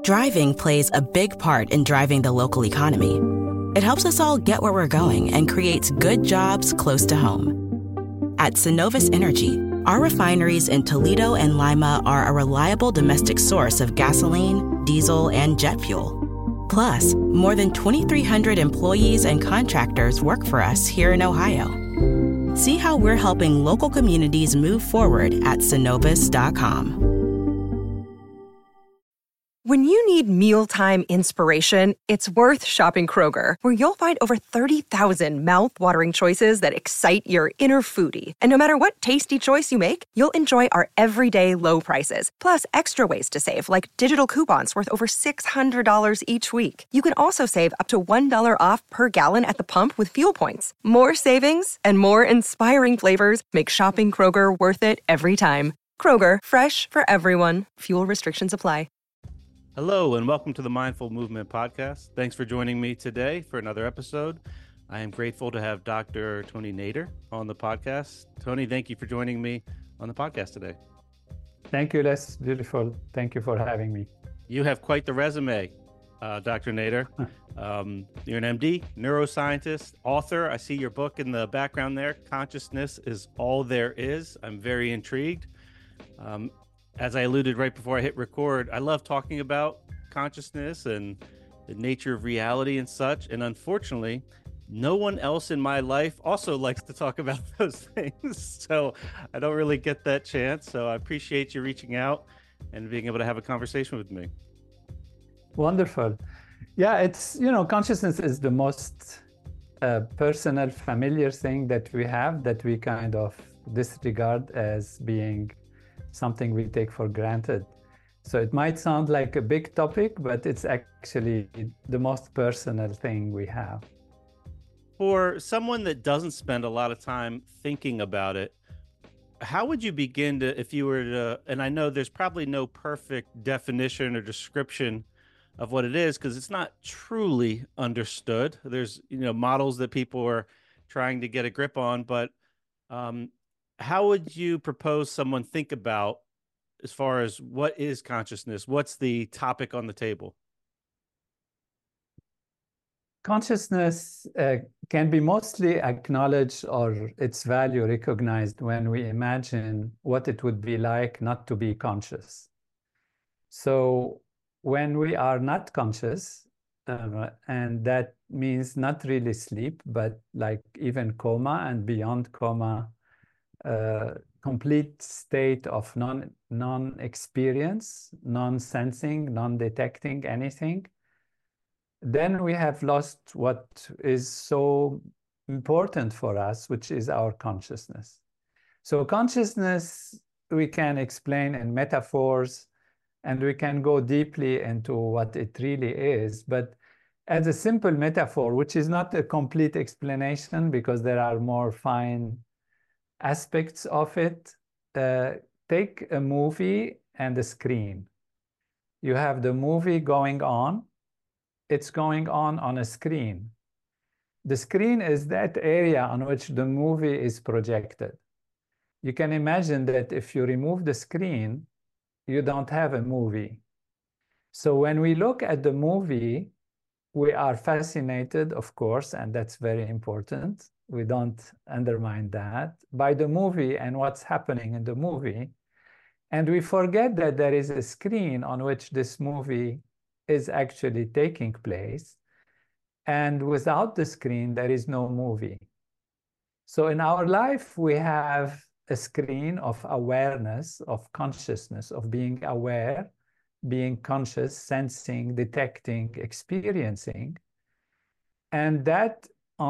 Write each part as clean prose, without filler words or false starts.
Driving plays a big part in driving the local economy. It helps us all get where we're going and creates good jobs close to home. At Synovus Energy, our refineries in Toledo and Lima are a reliable domestic source of gasoline, diesel, and jet fuel. Plus, more than 2,300 employees and contractors work for us here in Ohio. See how we're helping local communities move forward at Synovus.com. When you need mealtime inspiration, it's worth shopping Kroger, where you'll find over 30,000 mouth-watering choices that excite your inner foodie. And no matter what tasty choice you make, you'll enjoy our everyday low prices, plus extra ways to save, like digital coupons worth over $600 each week. You can also save up to $1 off per gallon at the pump with fuel points. More savings and more inspiring flavors make shopping Kroger worth it every time. Kroger, fresh for everyone. Fuel restrictions apply. Hello, and welcome to the Mindful Movement Podcast. Thanks for joining me today for another episode. I am grateful to have Dr. Tony Nader on the podcast. Tony, thank you for joining me on the podcast today. Thank you, Les. Beautiful. Thank you for having me. You have quite the resume, Dr. Nader. You're an MD, neuroscientist, author. I see your book in the background there. Consciousness is All There Is. I'm very intrigued. As I alluded right before I hit record, I love talking about consciousness and the nature of reality and such. And unfortunately, no one else in my life also likes to talk about those things. So I don't really get that chance. So I appreciate you reaching out and being able to have a conversation with me. Wonderful. Yeah, it's, consciousness is the most personal, familiar thing that we have, that we kind of disregard as being something we take for granted. So it might sound like a big topic, but it's actually the most personal thing we have. For someone that doesn't spend a lot of time thinking about it, how would you begin to, if you were to, and I know there's probably no perfect definition or description of what it is, because it's not truly understood. There's, models that people are trying to get a grip on, but how would you propose someone think about as far as what is consciousness? What's the topic on the table? Consciousness can be mostly acknowledged or its value recognized when we imagine what it would be like not to be conscious. So when we are not conscious, and that means not really sleep, but like even coma and beyond coma, complete state of non-experience, non-sensing, non-detecting anything, then we have lost what is so important for us, which is our consciousness. So consciousness, we can explain in metaphors, and we can go deeply into what it really is. But as a simple metaphor, which is not a complete explanation because there are more fine aspects of it, take a movie and a screen. You have the movie going on. It's going on a screen. The screen is that area on which the movie is projected. You can imagine that if you remove the screen, you don't have a movie. So when we look at the movie, we are fascinated, of course, and that's very important. We don't undermine that, by the movie and what's happening in the movie. And we forget that there is a screen on which this movie is actually taking place. And without the screen, there is no movie. So in our life, we have a screen of awareness, of consciousness, of being aware, being conscious, sensing, detecting, experiencing. And that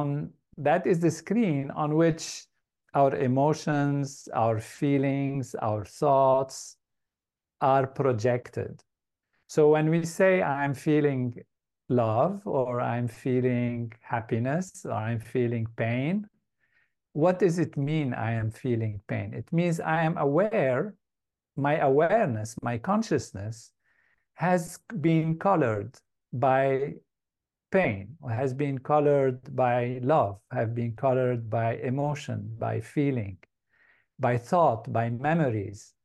is the screen on which our emotions, our feelings, our thoughts are projected. So when we say I'm feeling love, or I'm feeling happiness, or I'm feeling pain, what does it mean I am feeling pain? It means I am aware, my awareness, my consciousness has been colored by pain, or has been colored by love, have been colored by emotion, by feeling, by thought, by memories.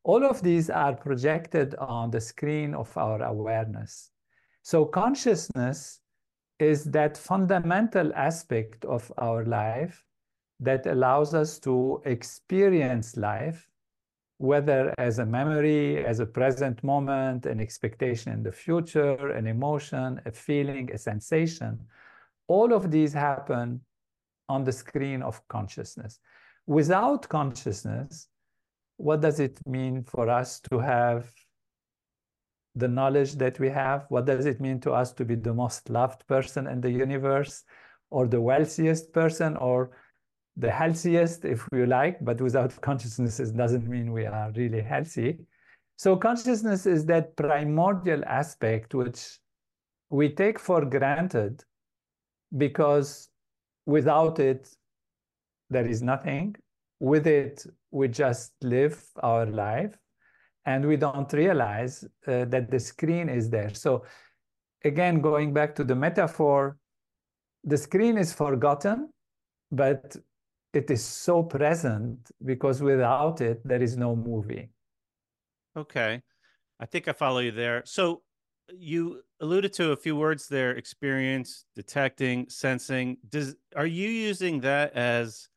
All of these are projected on the screen of our awareness. So consciousness is that fundamental aspect of our life that allows us to experience life, whether as a memory, as a present moment, an expectation in the future, an emotion, a feeling, a sensation. All of these happen on the screen of consciousness. Without consciousness, what does it mean for us to have the knowledge that we have? What does it mean to us to be the most loved person in the universe, or the wealthiest person, or the healthiest, if you like? But without consciousness, it doesn't mean we are really healthy. So consciousness is that primordial aspect which we take for granted, because without it, there is nothing. With it, we just live our life, and we don't realize that the screen is there. So again, going back to the metaphor, the screen is forgotten, but it is so present because without it, there is no movie. Okay. I think I follow you there. So you alluded to a few words there: experience, detecting, sensing. Are you using that as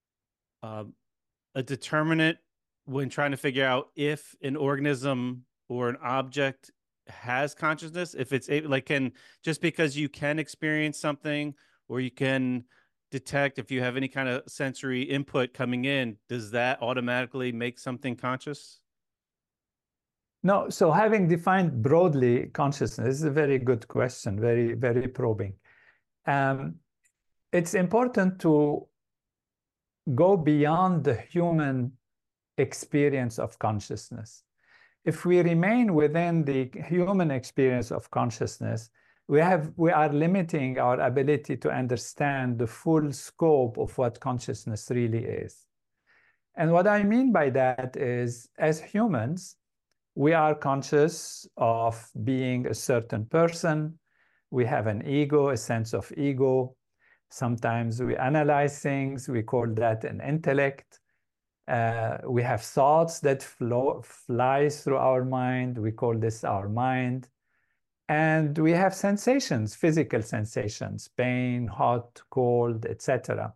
a determinant when trying to figure out if an organism or an object has consciousness? If it's like, just because you can experience something, or you can detect, if you have any kind of sensory input coming in, does that automatically make something conscious? No, so having defined broadly consciousness is a very good question, very, very probing. It's important to go beyond the human experience of consciousness. If we remain within the human experience of consciousness, we are limiting our ability to understand the full scope of what consciousness really is. And what I mean by that is, as humans, we are conscious of being a certain person. We have an ego, a sense of ego. Sometimes we analyze things. We call that an intellect. We have thoughts that flies through our mind. We call this our mind. And we have sensations, physical sensations, pain, hot, cold, etc.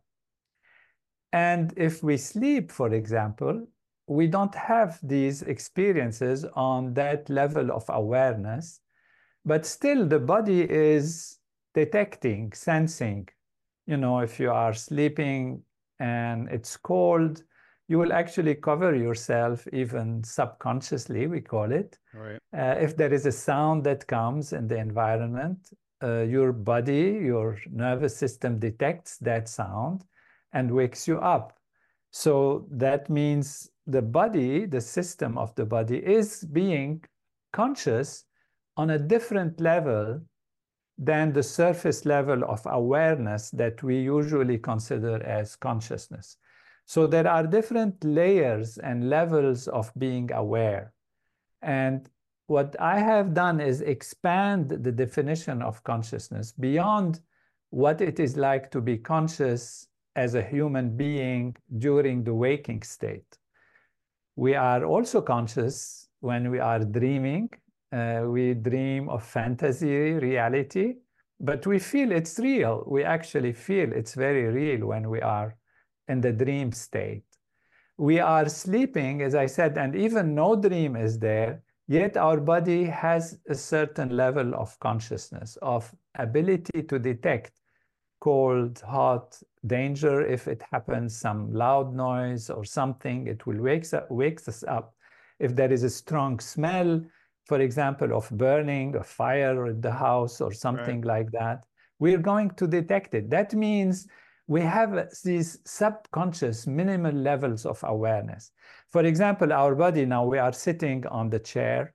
And if we sleep, for example, we don't have these experiences on that level of awareness, but still the body is detecting, sensing. You know, if you are sleeping and it's cold, you will actually cover yourself, even subconsciously, we call it. Right. If there is a sound that comes in the environment, your body, your nervous system detects that sound and wakes you up. So that means the body, the system of the body, is being conscious on a different level than the surface level of awareness that we usually consider as consciousness. So there are different layers and levels of being aware. And what I have done is expand the definition of consciousness beyond what it is like to be conscious as a human being during the waking state. We are also conscious when we are dreaming. We dream of fantasy reality, but we feel it's real. We actually feel it's very real when we are in the dream state. We are sleeping, as I said, and even no dream is there, yet our body has a certain level of consciousness, of ability to detect cold, hot, danger. If it happens, some loud noise or something, it will wakes us up. If there is a strong smell, for example, of burning, a fire in the house or something like that, we're going to detect it. That means we have these subconscious minimal levels of awareness. For example, our body now, we are sitting on the chair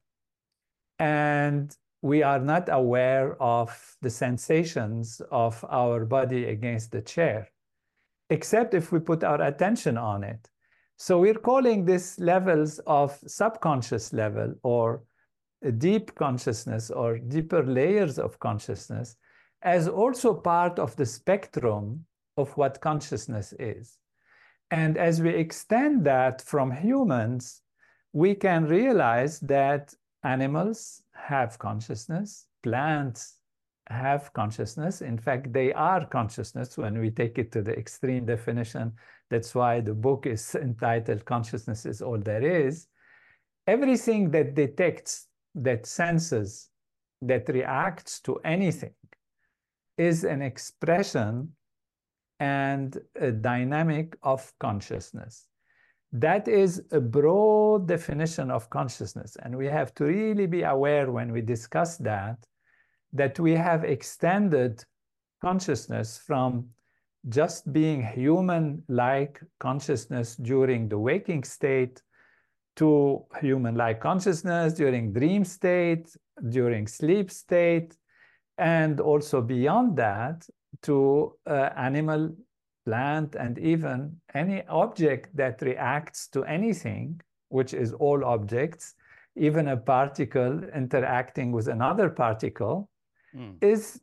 and we are not aware of the sensations of our body against the chair, except if we put our attention on it. So we're calling this levels of subconscious level, or deep consciousness, or deeper layers of consciousness, as also part of the spectrum of what consciousness is. And as we extend that from humans, we can realize that animals have consciousness, plants have consciousness. In fact, they are consciousness when we take it to the extreme definition. That's why the book is entitled Consciousness is All There Is. Everything that detects, that senses, that reacts to anything is an expression and a dynamic of consciousness. That is a broad definition of consciousness. And we have to really be aware when we discuss that we have extended consciousness from just being human-like consciousness during the waking state to human-like consciousness during dream state, during sleep state, and also beyond that to animal, plant, and even any object that reacts to anything, which is all objects, even a particle interacting with another particle, is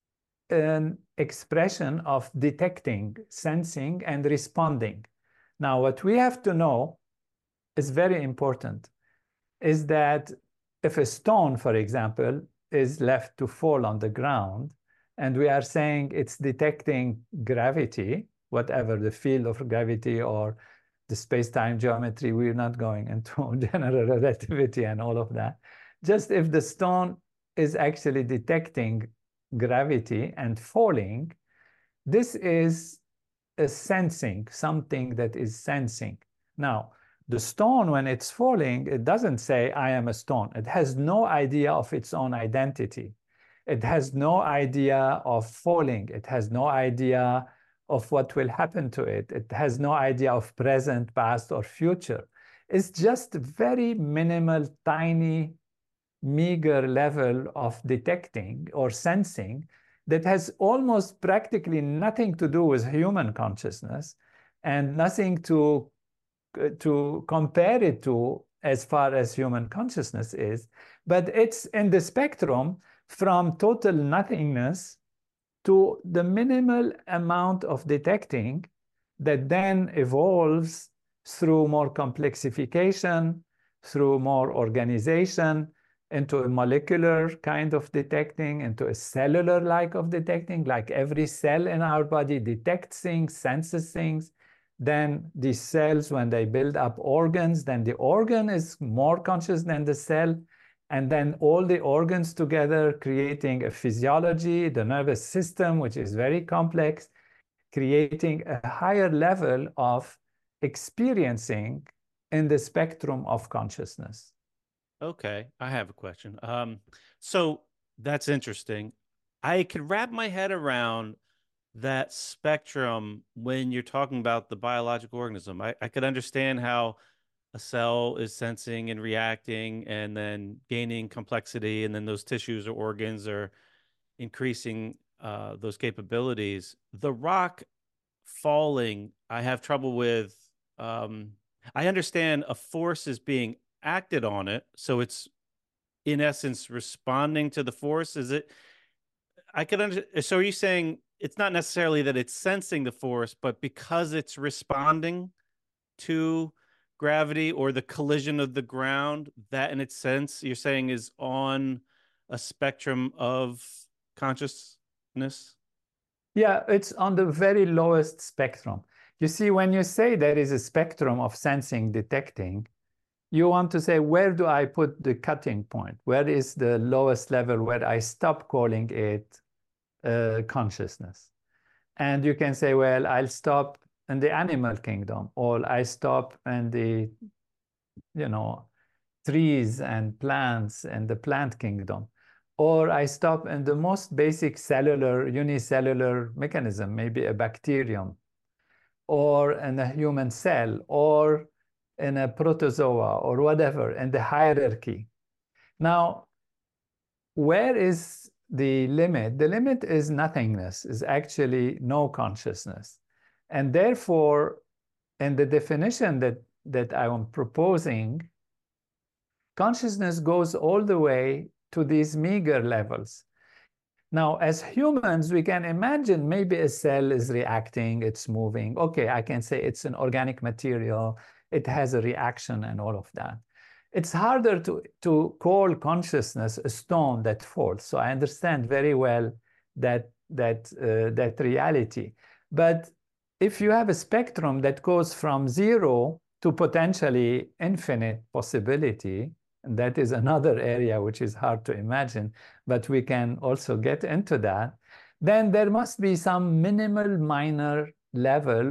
an expression of detecting, sensing, and responding. Now, what we have to know is very important, is that if a stone, for example, is left to fall on the ground, and we are saying it's detecting gravity, whatever the field of gravity or the space-time geometry, we're not going into general relativity and all of that. Just if the stone is actually detecting gravity and falling, this is a sensing, something that is sensing. Now, the stone, when it's falling, it doesn't say, I am a stone. It has no idea of its own identity. It has no idea of falling. It has no idea of what will happen to it. It has no idea of present, past, or future. It's just very minimal, tiny, meager level of detecting or sensing that has almost practically nothing to do with human consciousness and nothing to compare it to as far as human consciousness is, but it's in the spectrum from total nothingness to the minimal amount of detecting that then evolves through more complexification, through more organization, into a molecular kind of detecting, into a cellular like of detecting, like every cell in our body detects things, senses things. Then these cells, when they build up organs, then the organ is more conscious than the cell. And then all the organs together creating a physiology, the nervous system, which is very complex, creating a higher level of experiencing in the spectrum of consciousness. Okay, I have a question. So that's interesting. I could wrap my head around that spectrum when you're talking about the biological organism. I could understand how a cell is sensing and reacting and then gaining complexity, and then those tissues or organs are increasing those capabilities. The rock falling, I have trouble with. I understand a force is being acted on it, so it's in essence responding to the force. Is it? I could understand. So are you saying it's not necessarily that it's sensing the force, but because it's responding to gravity or the collision of the ground, that in its sense, you're saying is on a spectrum of consciousness? Yeah, it's on the very lowest spectrum. You see, when you say there is a spectrum of sensing, detecting, you want to say, where do I put the cutting point? Where is the lowest level where I stop calling it consciousness? And you can say, well, I'll stop in the animal kingdom, or I stop in the, trees and plants and the plant kingdom, or I stop in the most basic cellular, unicellular mechanism, maybe a bacterium, or in a human cell, or in a protozoa, or whatever, in the hierarchy. Now, where is the limit? The limit is nothingness, is actually no consciousness. And therefore, in the definition that I am proposing, consciousness goes all the way to these meager levels. Now, as humans, we can imagine maybe a cell is reacting, it's moving. Okay, I can say it's an organic material, it has a reaction and all of that. it's harder to call consciousness a stone that falls. So I understand very well that reality. But if you have a spectrum that goes from 0 to potentially infinite possibility, and that is another area which is hard to imagine, but we can also get into that, then there must be some minimal minor level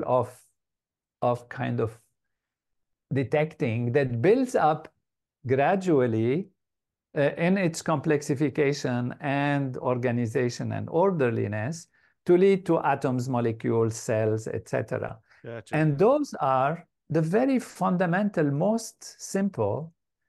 of kind of detecting that builds up gradually in its complexification and organization and orderliness to lead to atoms, molecules, cells, etc. Gotcha. And those are the very fundamental, most simple,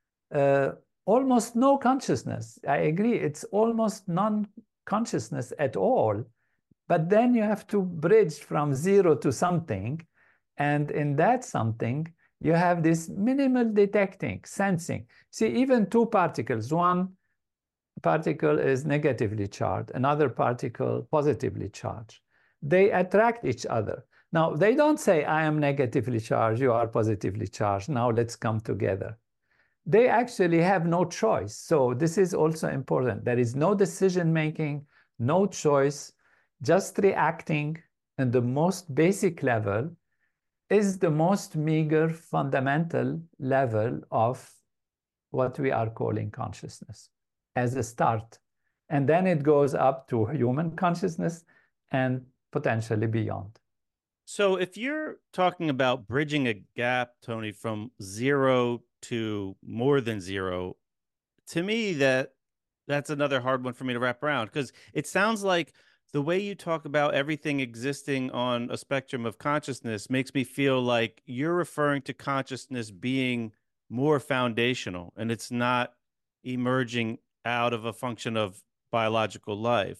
almost no consciousness. I agree, it's almost non-consciousness at all. But then you have to bridge from 0 to something. And in that something, you have this minimal detecting, sensing. See, even two particles, one particle is negatively charged, another particle positively charged. They attract each other. Now, they don't say, I am negatively charged, you are positively charged, now let's come together. They actually have no choice. So this is also important. There is no decision-making, no choice, just reacting in the most basic level is the most meager, fundamental level of what we are calling consciousness as a start. And then it goes up to human consciousness and potentially beyond. So if you're talking about bridging a gap, Tony, from 0 to more than 0, to me, that's another hard one for me to wrap around, because it sounds like the way you talk about everything existing on a spectrum of consciousness makes me feel like you're referring to consciousness being more foundational, and it's not emerging out of a function of biological life.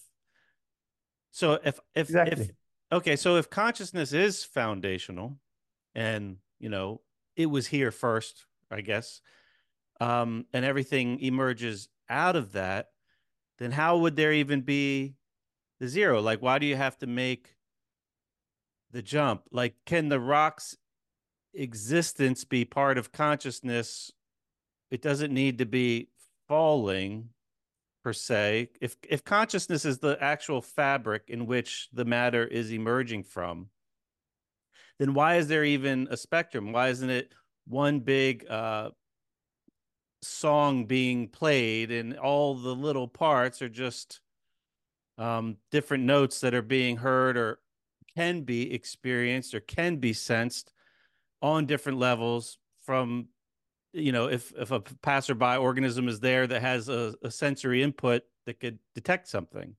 So Exactly. if consciousness is foundational and, it was here first, I guess, and everything emerges out of that, then how would there even be the 0? Like, why do you have to make the jump? Like, can the rock's existence be part of consciousness? It doesn't need to be falling per se. If consciousness is the actual fabric in which the matter is emerging from, then why is there even a spectrum? Why isn't it one big song being played and all the little parts are just different notes that are being heard or can be experienced or can be sensed on different levels from, if a passerby organism is there that has a sensory input that could detect something.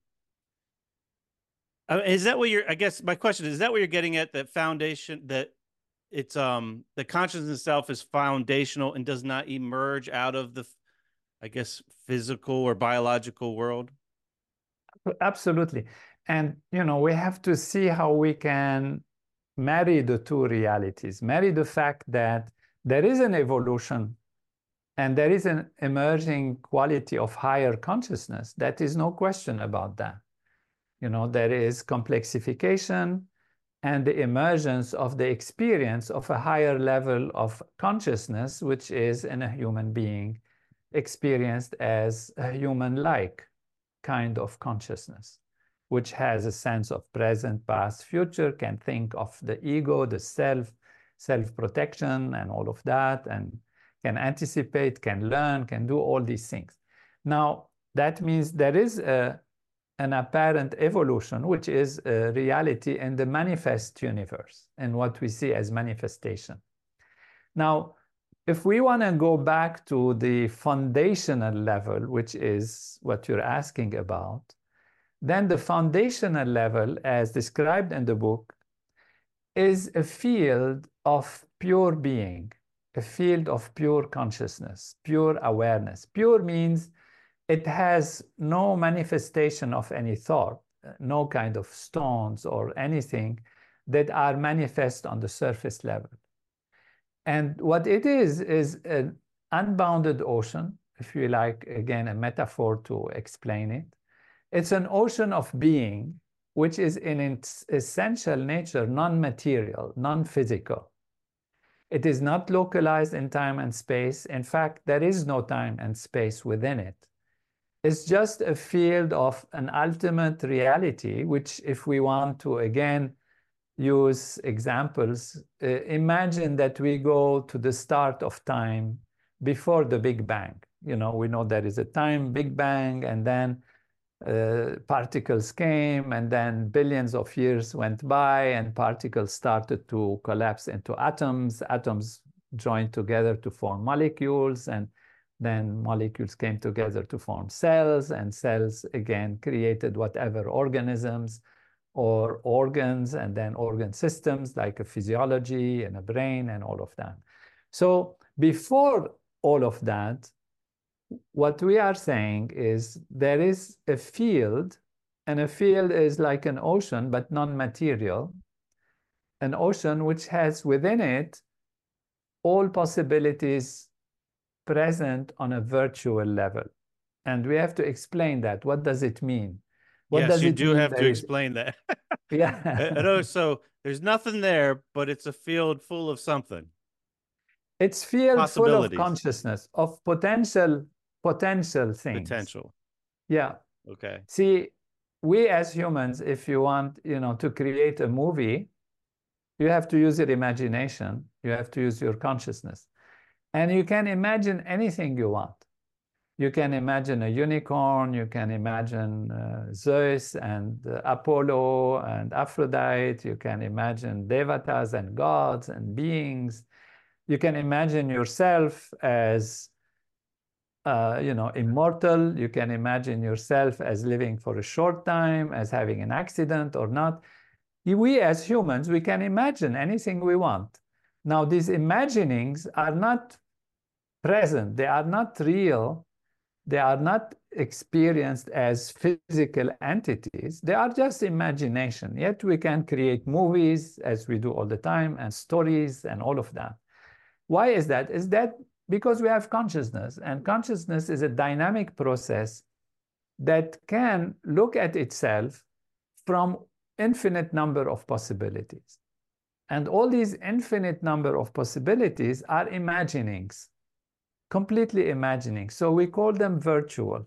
Is that what I guess my question is that what you're getting at, that foundation, that it's the consciousness itself is foundational and does not emerge out of the, I guess, physical or biological world? Absolutely. And, we have to see how we can marry the two realities, marry the fact that there is an evolution and there is an emerging quality of higher consciousness. That is no question about that. There is complexification and the emergence of the experience of a higher level of consciousness, which is in a human being experienced as a human-like kind of consciousness, which has a sense of present, past, future, can think of the ego, the self-protection and all of that, and can anticipate, can learn, can do all these things. Now, that means there is an apparent evolution, which is a reality in the manifest universe and what we see as manifestation. Now, if we want to go back to the foundational level, which is what you're asking about, then the foundational level, as described in the book, is a field of pure being, a field of pure consciousness, pure awareness. Pure means it has no manifestation of any thought, no kind of stones or anything that are manifest on the surface level. And what it is an unbounded ocean, if you like, again, a metaphor to explain it. It's an ocean of being, which is in its essential nature non-material, non-physical. It is not localized in time and space. In fact, there is no time and space within it. It's just a field of an ultimate reality, which, if we want to again use examples, imagine that we go to the start of time before the Big Bang. You know, we know there is a time Big Bang, and then particles came, and then billions of years went by, and particles started to collapse into atoms. Atoms joined together to form molecules, and then molecules came together to form cells, and cells again created whatever organisms or organs, and then organ systems like a physiology and a brain and all of that. So before all of that, what we are saying is there is a field, and a field is like an ocean, but non-material, an ocean which has within it all possibilities present on a virtual level. And we have to explain that. What does it mean? What Yes, does you it do mean have to there is- explain that. Yeah. So there's nothing there, but it's a field full of something. It's field full of Possibilities. consciousness, of potential things. Potential. Yeah. Okay. See, we as humans, if you want, to create a movie, you have to use your imagination, you have to use your consciousness. And you can imagine anything you want. You can imagine a unicorn, you can imagine Zeus and Apollo and Aphrodite, you can imagine devatas and gods and beings. You can imagine yourself as immortal. You can imagine yourself as living for a short time, as having an accident or not. We as humans, we can imagine anything we want. Now, these imaginings are not present. They are not real. They are not experienced as physical entities. They are just imagination. Yet we can create movies, as we do all the time, and stories and all of that. Why is that? Is that because we have consciousness, and consciousness is a dynamic process that can look at itself from infinite number of possibilities. And all these infinite number of possibilities are imaginings, completely imagining. So we call them virtual.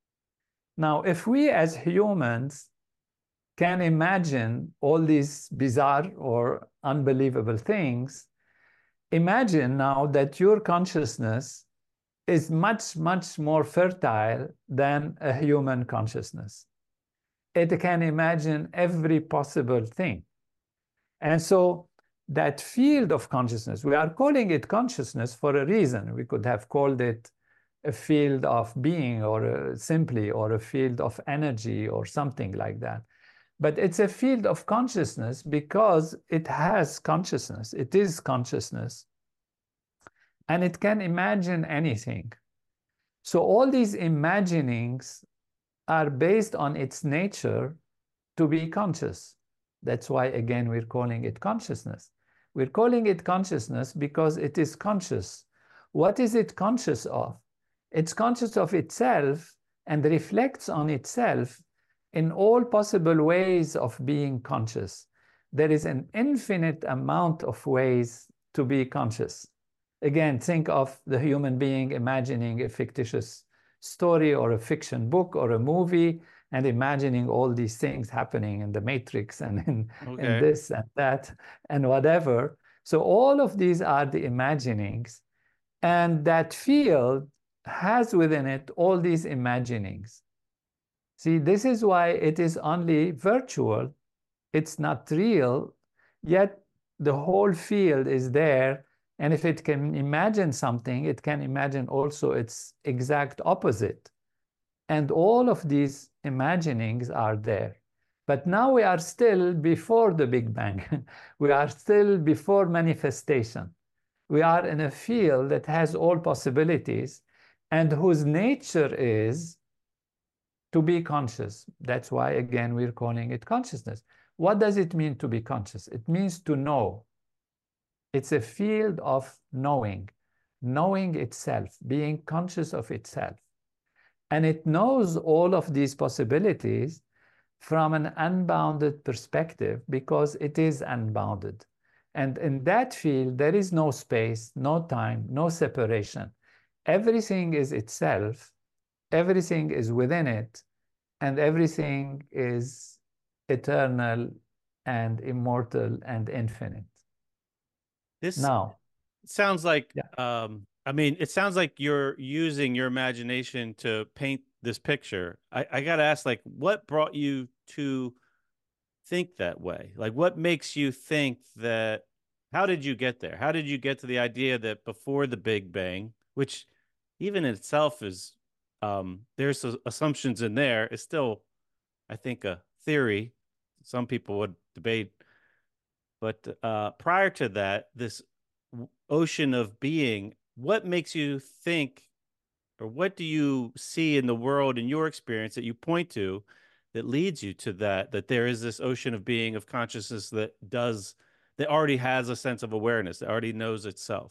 Now, if we as humans can imagine all these bizarre or unbelievable things, imagine now that your consciousness is much, much more fertile than a human consciousness. It can imagine every possible thing. And so that field of consciousness, we are calling it consciousness for a reason. We could have called it a field of being, or simply, or a field of energy or something like that. But it's a field of consciousness because it has consciousness. It is consciousness. And it can imagine anything. So all these imaginings are based on its nature to be conscious. That's why, again, we're calling it consciousness. We're calling it consciousness because it is conscious. What is it conscious of? It's conscious of itself and reflects on itself in all possible ways of being conscious. There is an infinite amount of ways to be conscious. Again, think of the human being imagining a fictitious story or a fiction book or a movie, and imagining all these things happening in the Matrix and in this and that and whatever. So all of these are the imaginings. And that field has within it all these imaginings. See, this is why it is only virtual. It's not real, yet the whole field is there. And if it can imagine something, it can imagine also its exact opposite. And all of these imaginings are there. But now we are still before the Big Bang. We are still before manifestation. We are in a field that has all possibilities and whose nature is to be conscious. That's why, again, we're calling it consciousness. What does it mean to be conscious? It means to know. It's a field of knowing itself, being conscious of itself. And it knows all of these possibilities from an unbounded perspective because it is unbounded. And in that field, there is no space, no time, no separation. Everything is itself, everything is within it, and everything is eternal and immortal and infinite. This Now, sounds like, yeah. I mean, it sounds like you're using your imagination to paint this picture. I got to ask, like, what brought you to think that way? Like, what makes you think that? How did you get there? How did you get to the idea that before the Big Bang, which even in itself is, there's assumptions in there, is still, I think, a theory. Some people would debate, but prior to that, this ocean of being, what makes you think, or what do you see in the world in your experience that you point to that leads you to that there is this ocean of being, of consciousness that already has a sense of awareness, that already knows itself?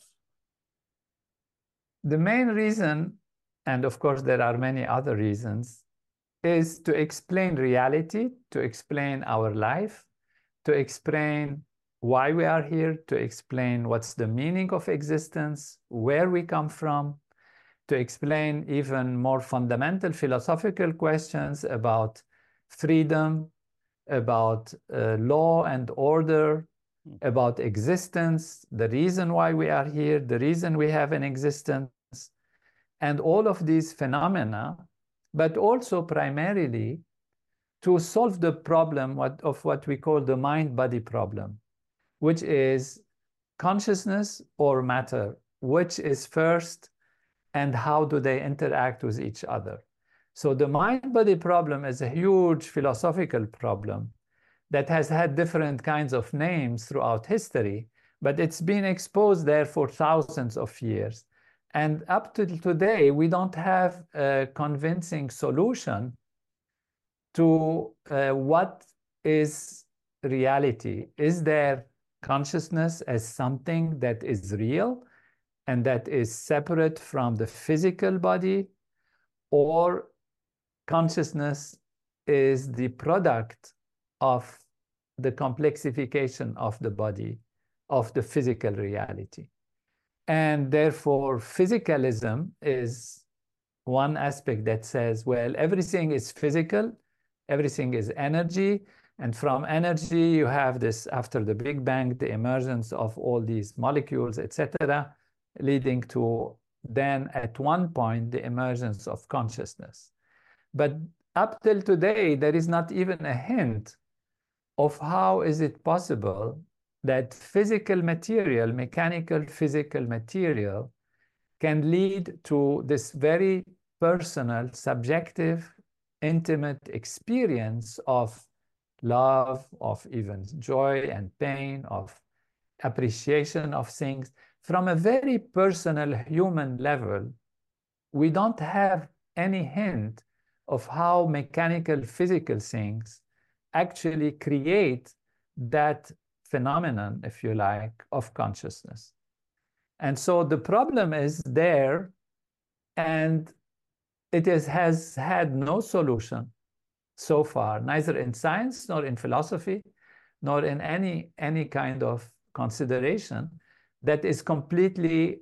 The main reason, and of course there are many other reasons, is to explain reality, to explain our life, to explain why we are here, to explain what's the meaning of existence, where we come from, to explain even more fundamental philosophical questions about freedom, about law and order, about existence, the reason why we are here, the reason we have an existence, and all of these phenomena, but also primarily to solve the problem of what we call the mind-body problem, which is consciousness or matter, which is first, and how do they interact with each other. So the mind-body problem is a huge philosophical problem that has had different kinds of names throughout history, but it's been exposed there for thousands of years. And up to today, we don't have a convincing solution to what is reality. Is there consciousness as something that is real and that is separate from the physical body, or consciousness is the product of the complexification of the body, of the physical reality? And therefore, physicalism is one aspect that says, well, everything is physical, everything is energy, and from energy you have this, after the Big Bang, the emergence of all these molecules, etc., leading to then at one point the emergence of consciousness. But up till today, there is not even a hint of how is it possible that physical material, mechanical physical material, can lead to this very personal, subjective, intimate experience of love, of even joy and pain, of appreciation of things from a very personal human level. We don't have any hint of how mechanical physical things actually create that phenomenon, if you like, of consciousness. And so the problem is there, and it has had no solution so far, neither in science, nor in philosophy, nor in any kind of consideration that is completely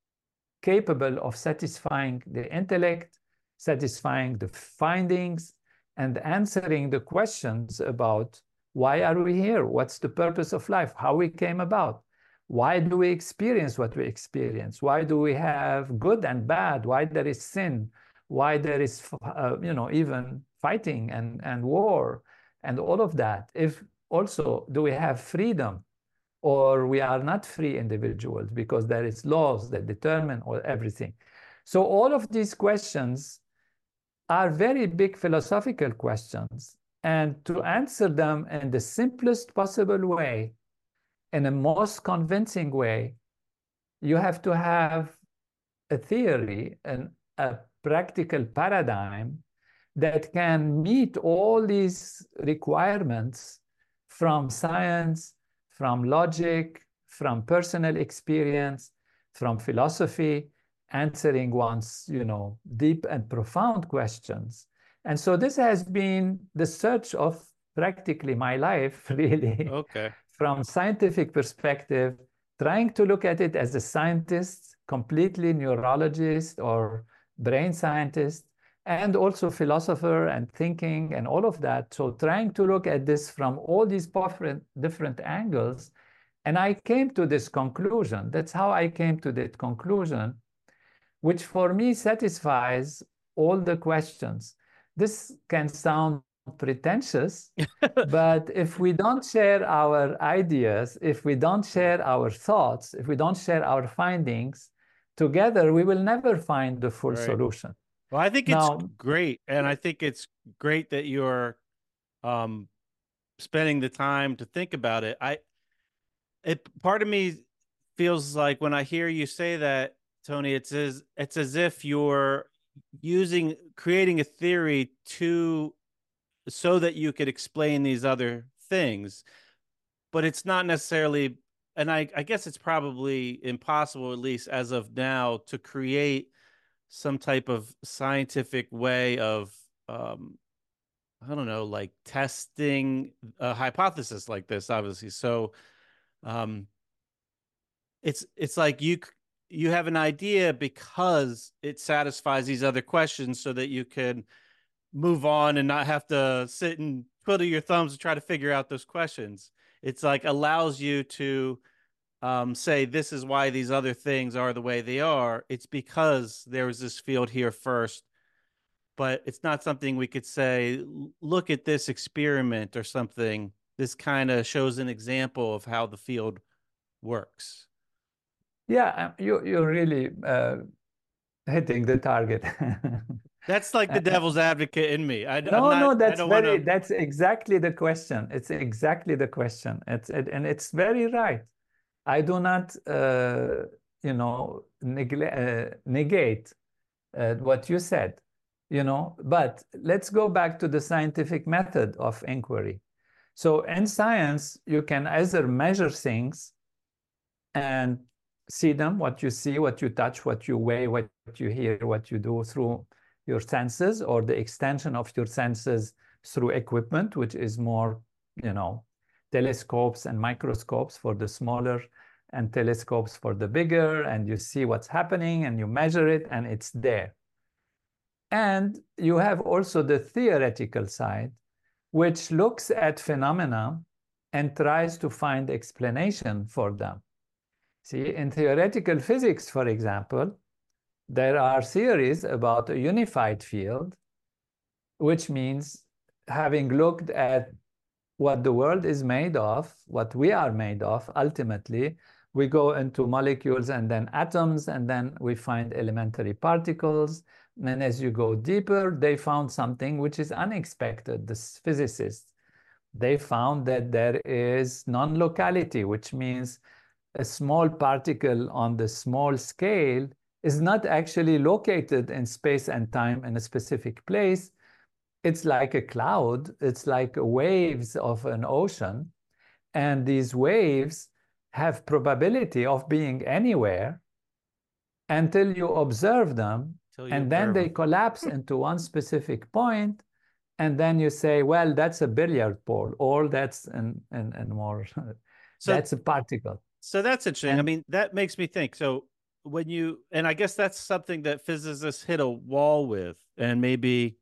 capable of satisfying the intellect, satisfying the findings, and answering the questions about why are we here? What's the purpose of life? How we came about? Why do we experience what we experience? Why do we have good and bad? Why there is sin? Why there is, even fighting and war and all of that? If also, do we have freedom, or we are not free individuals because there is laws that determine everything? So all of these questions are very big philosophical questions. And to answer them in the simplest possible way, in the most convincing way, you have to have a theory and a practical paradigm that can meet all these requirements from science, from logic, from personal experience, from philosophy, answering one's, deep and profound questions. And so this has been the search of practically my life, really. Okay. from scientific perspective, trying to look at it as a scientist, completely neurologist or brain scientist, and also philosopher and thinking and all of that. So trying to look at this from all these different angles. And I came to this conclusion. That's how I came to that conclusion, which for me satisfies all the questions. This can sound pretentious, but if we don't share our ideas, if we don't share our thoughts, if we don't share our findings together, we will never find the full solution. Well, I think it's great. And I think it's great that you're spending the time to think about it. Part of me feels like when I hear you say that, Tony, it's as if you're creating a theory so that you could explain these other things, but it's not necessarily, and I guess it's probably impossible, at least as of now, to create some type of scientific way of, I don't know, like testing a hypothesis like this, obviously. So it's like you have an idea because it satisfies these other questions so that you can move on and not have to sit and twiddle your thumbs and try to figure out those questions. It's like allows you to say, this is why these other things are the way they are. It's because there was this field here first, but it's not something we could say, look at this experiment or something. This kind of shows an example of how the field works. Yeah, you're really hitting the target. That's like the devil's advocate in me. That's exactly the question. It's exactly the question. And it's very right. I do not, negate what you said, but let's go back to the scientific method of inquiry. So in science, you can either measure things and see them, what you see, what you touch, what you weigh, what you hear, what you do through your senses, or the extension of your senses through equipment, which is more, telescopes and microscopes for the smaller and telescopes for the bigger, and you see what's happening and you measure it and it's there. And you have also the theoretical side, which looks at phenomena and tries to find explanation for them. See, in theoretical physics, for example, there are theories about a unified field, which means having looked at what the world is made of, what we are made of, ultimately, we go into molecules and then atoms, and then we find elementary particles. And as you go deeper, they found something which is unexpected. The physicists, they found that there is non-locality, which means a small particle on the small scale is not actually located in space and time in a specific place. It's like a cloud. It's like waves of an ocean. And these waves have probability of being anywhere until you observe them. And then they collapse into one specific point. And then you say, well, that's a billiard ball, or that's and more. That's a particle. So that's interesting. I mean, that makes me think. So and I guess that's something that physicists hit a wall with, and maybe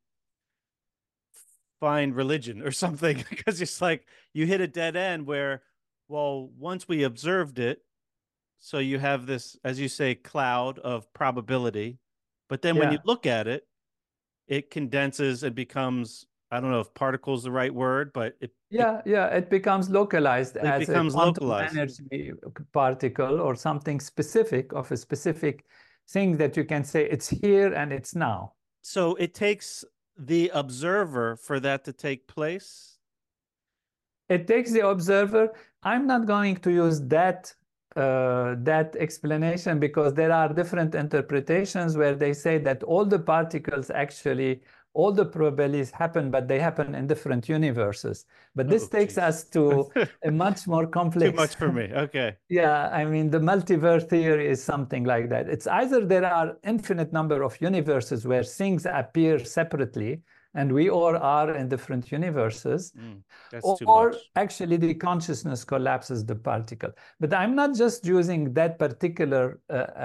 find religion or something, because it's like you hit a dead end where, well, once we observed it, so you have this, as you say, cloud of probability, but then when you look at it, it condenses and becomes, I don't know if particle is the right word, but it becomes localized as a quantum energy particle or something specific of a specific thing that you can say it's here and it's now. So it takes the observer for that to take place? It takes the observer. I'm not going to use that explanation, because there are different interpretations where they say that all the particles actually, all the probabilities happen, but they happen in different universes. But this takes us to a much more complex... Too much for me, okay. Yeah, I mean, the multiverse theory is something like that. It's either there are infinite number of universes where things appear separately, and we all are in different universes. That's too Or much. actually the consciousness collapses the particle. But I'm not just using that particular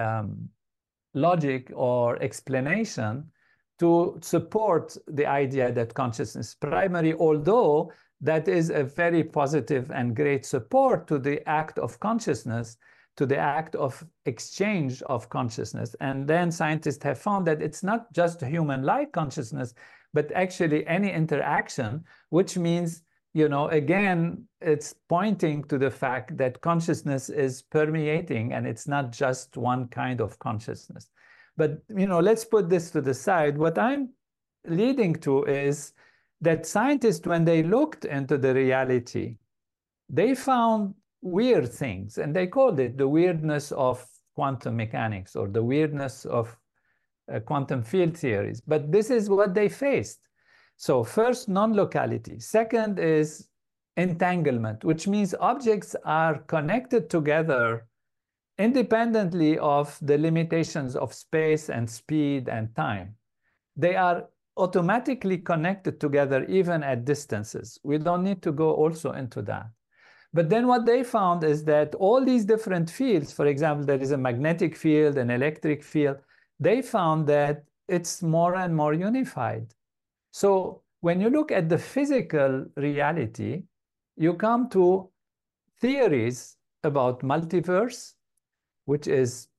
logic or explanation to support the idea that consciousness is primary, although that is a very positive and great support to the act of consciousness, to the act of exchange of consciousness. And then scientists have found that it's not just human-like consciousness, but actually any interaction, which means, you know, again, it's pointing to the fact that consciousness is permeating and it's not just one kind of consciousness. But, you know, let's put this to the side. What I'm leading to is that scientists, when they looked into the reality, they found weird things, and they called it the weirdness of quantum mechanics or the weirdness of quantum field theories. But this is what they faced. So first, non-locality. Second is entanglement, which means objects are connected together independently of the limitations of space and speed and time. They are automatically connected together even at distances. We don't need to go also into that. But then what they found is that all these different fields, for example, there is a magnetic field, an electric field, they found that it's more and more unified. So when you look at the physical reality, you come to theories about multiverse, which is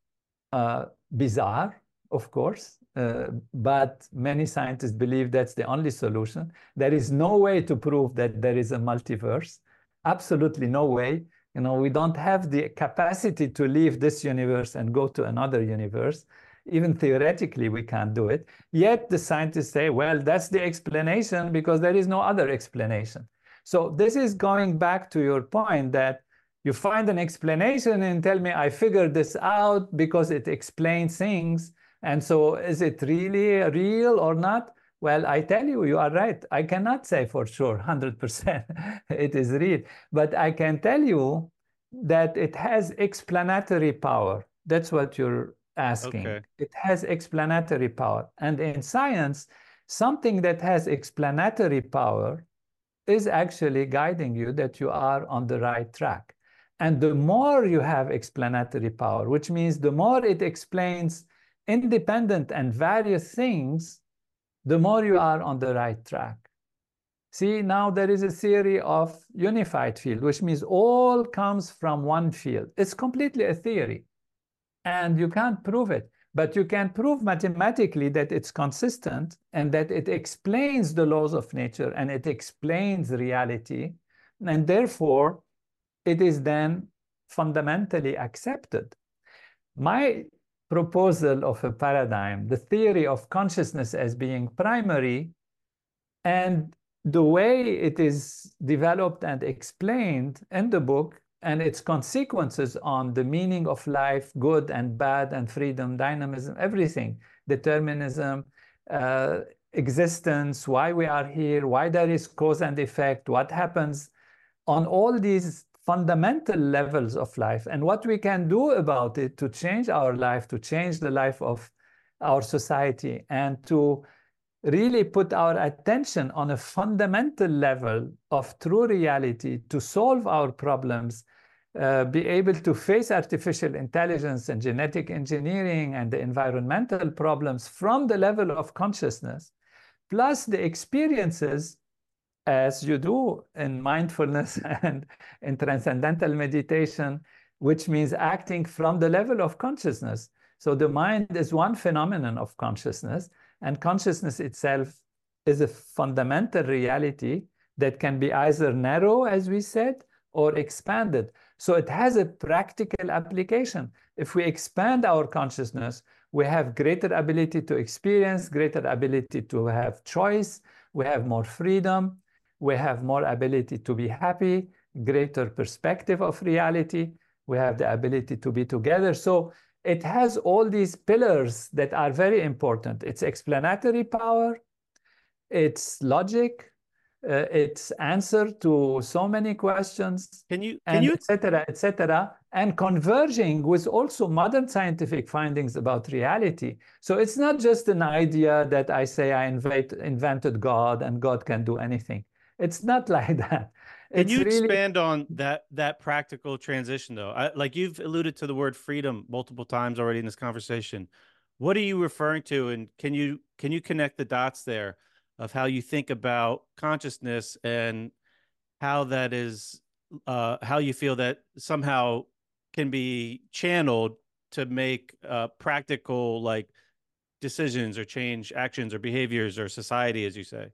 bizarre, of course, but many scientists believe that's the only solution. There is no way to prove that there is a multiverse. Absolutely no way. You know, we don't have the capacity to leave this universe and go to another universe. Even theoretically, we can't do it. Yet the scientists say, well, that's the explanation because there is no other explanation. So this is going back to your point that you find an explanation and tell me, I figured this out because it explains things. And so is it really real or not? Well, I tell you, you are right. I cannot say for sure, 100% it is real. But I can tell you that it has explanatory power. That's what you're asking. Okay. It has explanatory power. And in science, something that has explanatory power is actually guiding you that you are on the right track. And the more you have explanatory power, which means the more it explains independent and various things, the more you are on the right track. See, now there is a theory of unified field, which means all comes from one field. It's completely a theory, and you can't prove it. But you can prove mathematically that it's consistent and that it explains the laws of nature and it explains reality. And therefore, it is then fundamentally accepted. My proposal of a paradigm, the theory of consciousness as being primary, and the way it is developed and explained in the book and its consequences on the meaning of life, good and bad and freedom, dynamism, everything, determinism, existence, why we are here, why there is cause and effect, what happens on all these fundamental levels of life, and what we can do about it to change our life, to change the life of our society, and to really put our attention on a fundamental level of true reality to solve our problems, be able to face artificial intelligence and genetic engineering and the environmental problems from the level of consciousness, plus the experiences as you do in mindfulness and in transcendental meditation, which means acting from the level of consciousness. So the mind is one phenomenon of consciousness, and consciousness itself is a fundamental reality that can be either narrow, as we said, or expanded. So it has a practical application. If we expand our consciousness, we have greater ability to experience, greater ability to have choice, we have more freedom, we have more ability to be happy, greater perspective of reality, we have the ability to be together. So it has all these pillars that are very important. It's explanatory power, it's logic, its answer to so many questions, Can you et cetera, et cetera, and converging with also modern scientific findings about reality. So it's not just an idea that I say I invented God and God can do anything. It's not like that. Can It's you really expand on that practical transition though? Like you've alluded to the word freedom multiple times already in this conversation. What are you referring to, and can you connect the dots there of how you think about consciousness and how that is how you feel that somehow can be channeled to make practical like decisions or change actions or behaviors or society, as you say?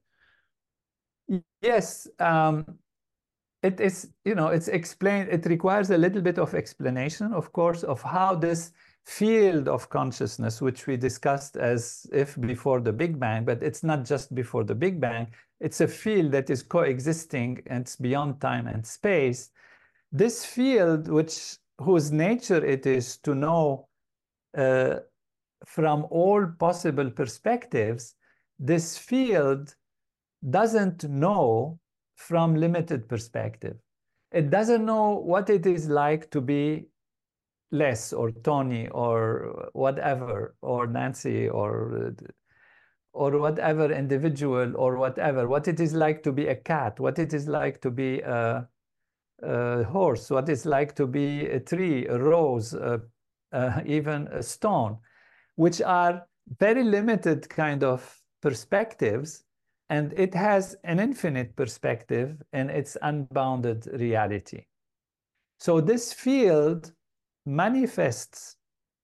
yes. It is, it's explained. It requires a little bit of explanation, of course, of how this field of consciousness, which we discussed as if before the Big Bang, but it's not just before the Big Bang. It's a field that is coexisting and it's beyond time and space. This field, whose nature it is to know uh, from all possible perspectives, this field doesn't know from limited perspective. It doesn't know what it is like to be Les or Tony or whatever, or Nancy or whatever individual or whatever, what it is like to be a cat, what it is like to be a horse, what it's like to be a tree, a rose, even a stone, which are very limited kind of perspectives, and it has an infinite perspective in its unbounded reality. So this field manifests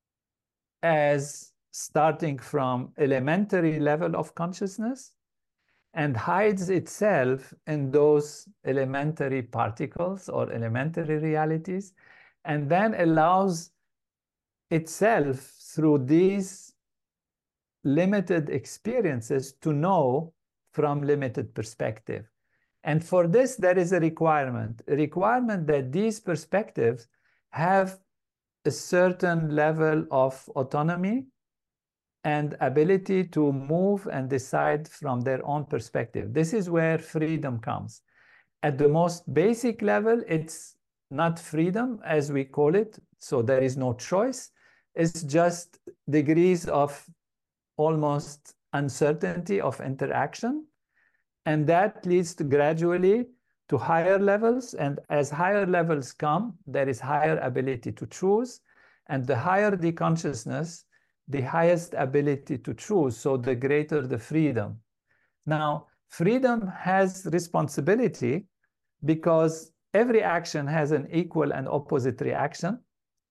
as starting from elementary level of consciousness and hides itself in those elementary particles or elementary realities, and then allows itself through these limited experiences to know from limited perspective. And for this, there is a requirement that these perspectives have a certain level of autonomy and ability to move and decide from their own perspective. This is where freedom comes. At the most basic level, it's not freedom as we call it, so there is no choice. It's just degrees of almost uncertainty of interaction. And that leads to gradually to higher levels. And as higher levels come, there is higher ability to choose. And the higher the consciousness, the highest ability to choose. So the greater the freedom. Now, freedom has responsibility because every action has an equal and opposite reaction.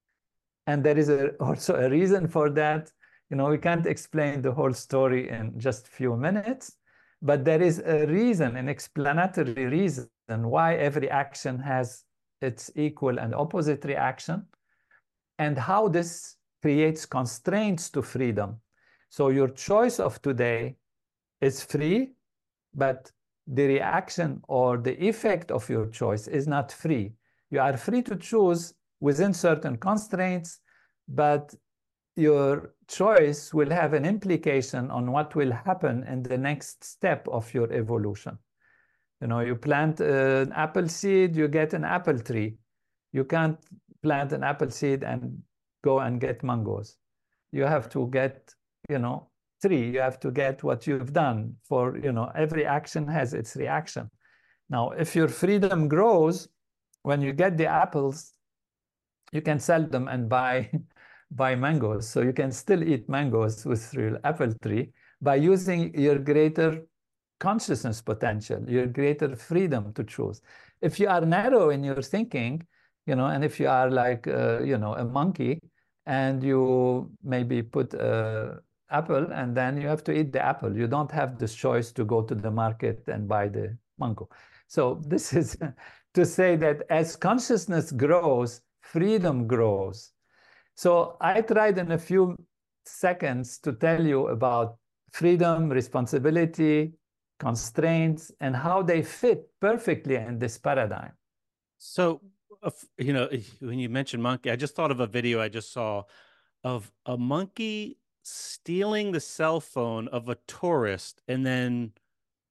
And there is also a reason for that. We can't explain the whole story in just a few minutes, but there is a reason, an explanatory reason why every action has its equal and opposite reaction, and how this creates constraints to freedom. So your choice of today is free, but the reaction or the effect of your choice is not free. You are free to choose within certain constraints, but your choice will have an implication on what will happen in the next step of your evolution. You plant an apple seed, you get an apple tree. You can't plant an apple seed and go and get mangoes. You have to get, tree. You have to get what you've done. For, every action has its reaction. Now, if your freedom grows, when you get the apples, you can sell them and buy mangoes. So you can still eat mangoes with your apple tree by using your greater consciousness potential, your greater freedom to choose. If you are narrow in your thinking, and if you are like, a monkey, and you maybe put an apple and then you have to eat the apple. You don't have this choice to go to the market and buy the mango. So this is to say that as consciousness grows, freedom grows. So I tried in a few seconds to tell you about freedom, responsibility, constraints, and how they fit perfectly in this paradigm. So, when you mentioned monkey, I just thought of a video I just saw of a monkey stealing the cell phone of a tourist and then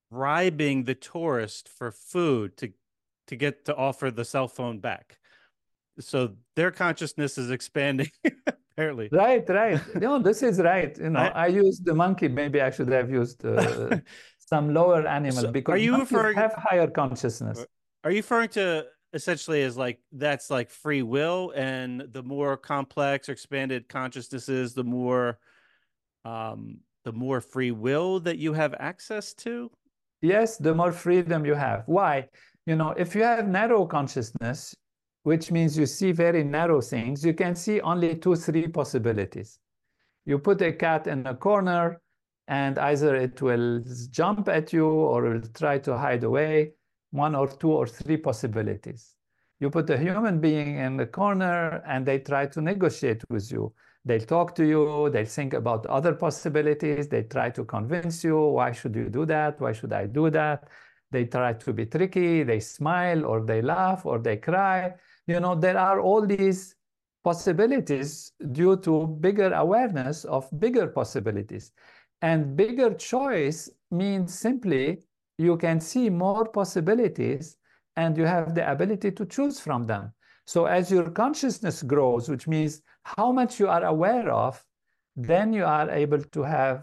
bribing the tourist for food to get to offer the cell phone back. So their consciousness is expanding, apparently. Right, right. No, this is right. You know, I, I used the monkey. Maybe I should have used some lower animal so are because you monkeys referring have higher consciousness. are you referring to essentially as like that's like free will, and the more complex or expanded consciousnesses, the more free will that you have access to? Yes, the more freedom you have. Why? You know, if you have narrow consciousness, which means you see very narrow things, you can see only two, three possibilities. You put a cat in a corner, and either it will jump at you or it will try to hide away, one or two or three possibilities. You put a human being in the corner and they try to negotiate with you. They'll talk to you, they'll think about other possibilities, they try to convince you, why should you do that? Why should I do that? They try to be tricky, they smile or they laugh or they cry. You know, there are all these possibilities due to bigger awareness of bigger possibilities. And bigger choice means simply you can see more possibilities and you have the ability to choose from them. So as your consciousness grows, which means how much you are aware of, then you are able to have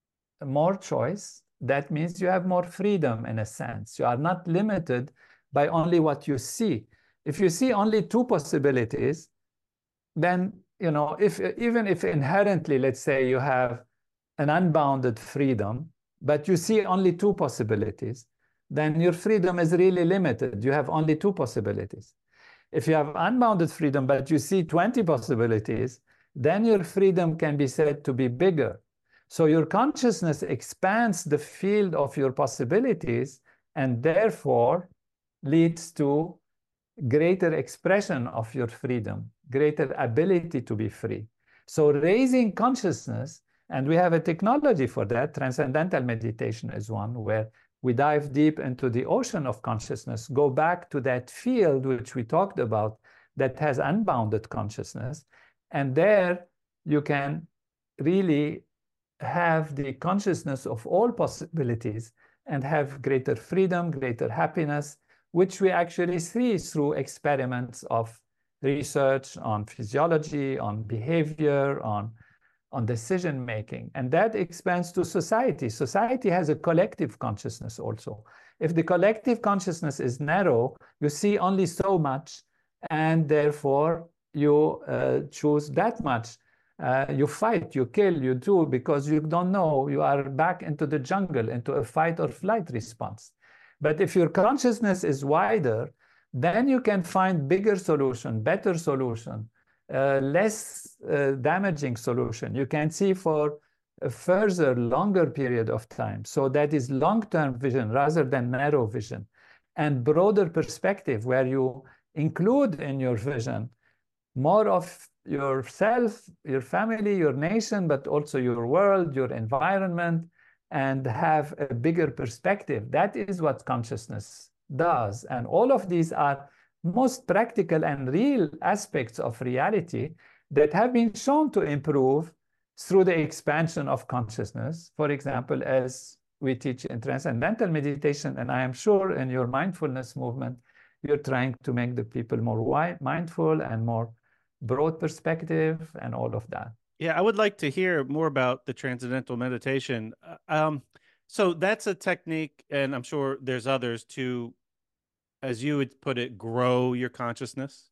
more choice. That means you have more freedom in a sense. You are not limited by only what you see. If you see only two possibilities, then, you know, if even if inherently, let's say you have an unbounded freedom, but you see only two possibilities, then your freedom is really limited. You have only two possibilities. If you have unbounded freedom, but you see 20 possibilities, then your freedom can be said to be bigger. So your consciousness expands the field of your possibilities and therefore leads to greater expression of your freedom, greater ability to be free. So raising consciousness, and we have a technology for that. Transcendental meditation is one where we dive deep into the ocean of consciousness, go back to that field which we talked about that has unbounded consciousness. And there you can really have the consciousness of all possibilities and have greater freedom, greater happiness, which we actually see through experiments of research on physiology, on behavior, on decision making. And that expands to society. Society has a collective consciousness also. If the collective consciousness is narrow, you see only so much, and therefore you choose that much. You fight, you kill, you do because you don't know. You are back into the jungle, into a fight or flight response. But if your consciousness is wider, then you can find bigger solution, better solution, less damaging solution. You can see for a further, longer period of time. So that is long-term vision rather than narrow vision, and broader perspective where you include in your vision more of yourself, your family, your nation, but also your world, your environment, and have a bigger perspective. That is what consciousness does. And all of these are most practical and real aspects of reality that have been shown to improve through the expansion of consciousness. For example, as we teach in transcendental meditation, and I am sure in your mindfulness movement, you're trying to make the people more mindful and more broad perspective and all of that. Yeah, I would like to hear more about the transcendental meditation. So that's a technique, and I'm sure there's others to, as you would put it, grow your consciousness.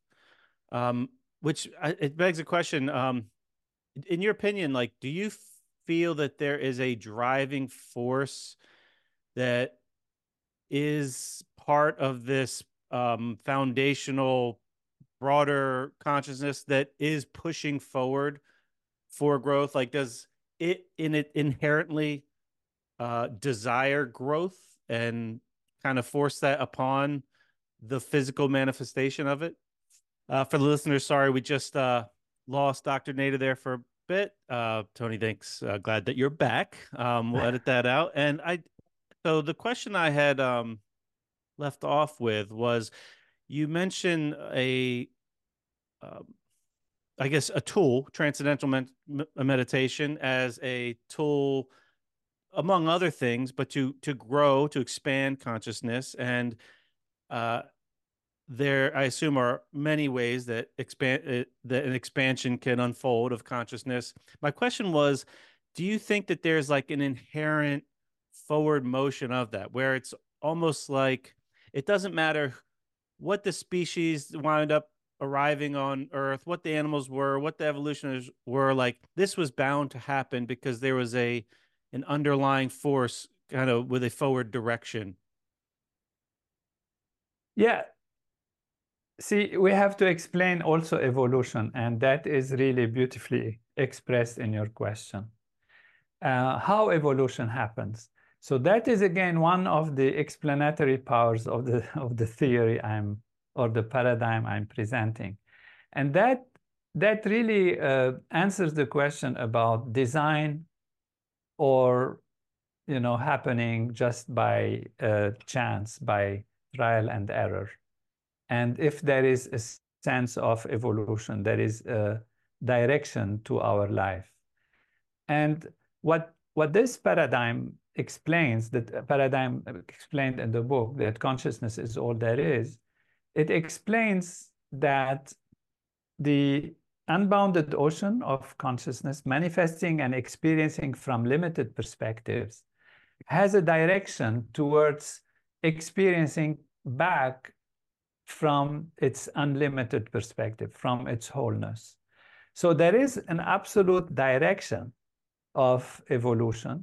Which it begs a question. In your opinion, like, do you feel that there is a driving force that is part of this foundational, broader consciousness that is pushing forward for growth? Like, does it inherently desire growth and kind of force that upon the physical manifestation of it? For the listeners, sorry, we just lost Dr. Nader there for a bit. Tony, thanks. Glad that you're back. We'll edit that out. And so the question I had left off with was, you mentioned I guess a tool, transcendental meditation, as a tool among other things, but to grow, to expand consciousness. And there, I assume, are many ways that that an expansion can unfold of consciousness. My question was, do you think that there's like an inherent forward motion of that, where it's almost like it doesn't matter what the species wound up arriving on Earth, what the animals were, what the evolutionists were, like this was bound to happen because there was an underlying force kind of with a forward direction? Yeah. See, we have to explain also evolution, and that is really beautifully expressed in your question. How evolution happens. So that is again one of the explanatory powers of the theory or the paradigm I'm presenting, and that really answers the question about design or happening just by chance, by trial and error. And if there is a sense of evolution, there is a direction to our life. And what this paradigm explains, that paradigm explained in the book, that consciousness is all there is, it explains that the unbounded ocean of consciousness, manifesting and experiencing from limited perspectives, has a direction towards experiencing back from its unlimited perspective, from its wholeness. So there is an absolute direction of evolution,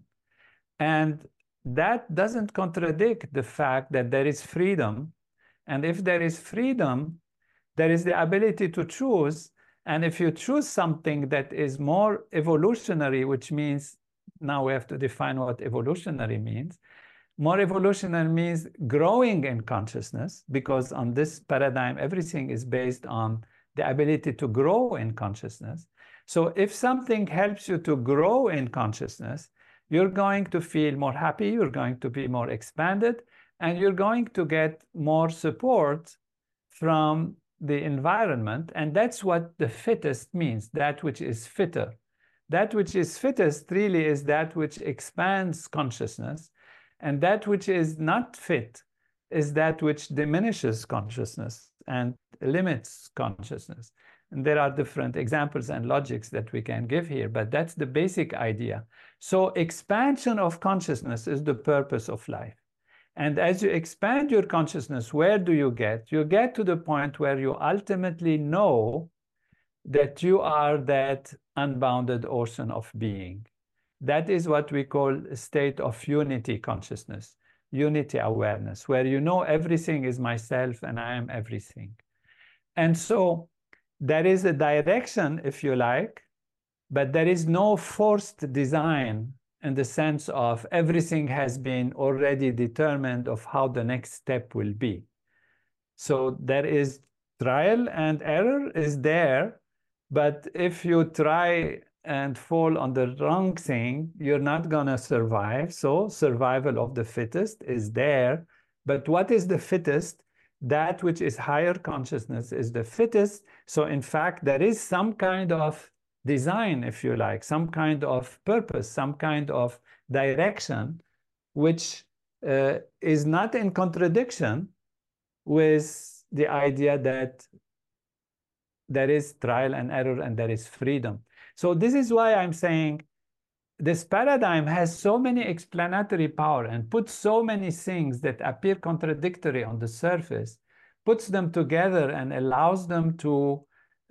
and that doesn't contradict the fact that there is freedom. And if there is freedom, there is the ability to choose. And if you choose something that is more evolutionary, which means now we have to define what evolutionary means. More evolutionary means growing in consciousness, because on this paradigm, everything is based on the ability to grow in consciousness. So if something helps you to grow in consciousness, you're going to feel more happy, you're going to be more expanded, and you're going to get more support from the environment. And that's what the fittest means, that which is fitter. That which is fittest really is that which expands consciousness. And that which is not fit is that which diminishes consciousness and limits consciousness. And there are different examples and logics that we can give here, but that's the basic idea. So expansion of consciousness is the purpose of life. And as you expand your consciousness, where do you get? You get to the point where you ultimately know that you are that unbounded ocean of being. That is what we call a state of unity consciousness, unity awareness, where you know everything is myself and I am everything. And so there is a direction, if you like, but there is no forced design in the sense of everything has been already determined of how the next step will be. So there is trial and error is there, but if you try and fall on the wrong thing, you're not going to survive. So survival of the fittest is there. But what is the fittest? That which is higher consciousness is the fittest. So in fact, there is some kind of design, if you like, some kind of purpose, some kind of direction, which is not in contradiction with the idea that there is trial and error and there is freedom. So this is why I'm saying this paradigm has so many explanatory power and puts so many things that appear contradictory on the surface, puts them together and allows them to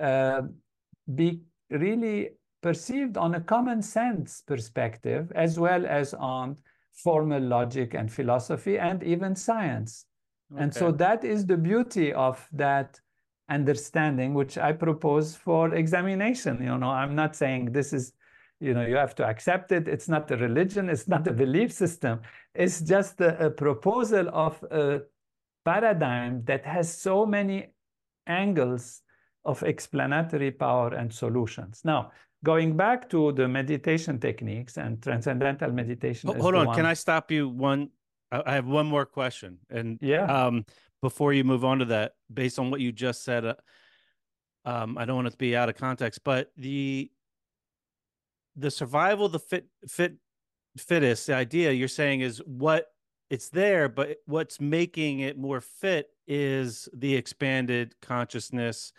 be really perceived on a common sense perspective, as well as on formal logic and philosophy and even science. Okay. And so that is the beauty of that understanding, which I propose for examination. I'm not saying this is, you have to accept it. It's not a religion. It's not a belief system. It's just a proposal of a paradigm that has so many angles of explanatory power and solutions. Now, going back to the meditation techniques and transcendental meditation. Hold on. Can I stop you? I have one more question. And yeah. Before you move on to that, based on what you just said, I don't want it to be out of context, but the survival, the fit fittest, the idea you're saying is what it's there, but what's making it more fit is the expanded consciousness,